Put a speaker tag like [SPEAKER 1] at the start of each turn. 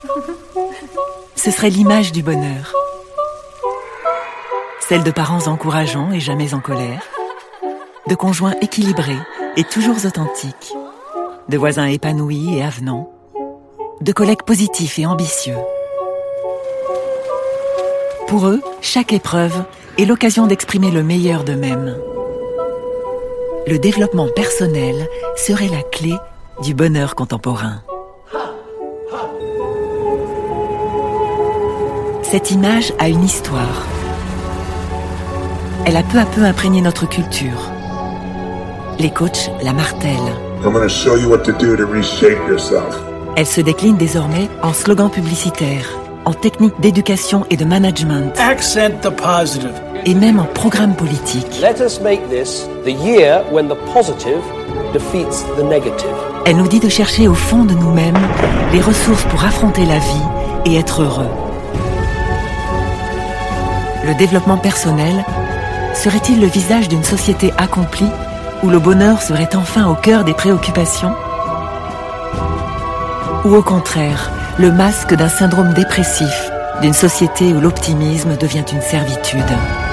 [SPEAKER 1] Ce serait l'image du bonheur. Celle de parents encourageants et jamais en colère, de conjoints équilibrés et toujours authentiques, de voisins épanouis et avenants, de collègues positifs et ambitieux. Pour eux, chaque épreuve est l'occasion d'exprimer le meilleur d'eux-mêmes. Le développement personnel serait la clé du bonheur contemporain. Cette image a une histoire. Elle a peu à peu imprégné notre culture. Les coachs la martèlent.
[SPEAKER 2] I'm going to show you what to do to reshape yourself.
[SPEAKER 1] Elle se décline désormais en slogans publicitaires, en techniques d'éducation et de management,
[SPEAKER 3] Accent the positive.
[SPEAKER 1] et même en programmes politiques.
[SPEAKER 4] Let us make this the year when the positive defeats the negative.
[SPEAKER 1] Elle nous dit de chercher au fond de nous-mêmes les ressources pour affronter la vie et être heureux. Le développement personnel serait-il le visage d'une société accomplie où le bonheur serait enfin au cœur des préoccupations? Ou au contraire, le masque d'un syndrome dépressif, d'une société où l'optimisme devient une servitude?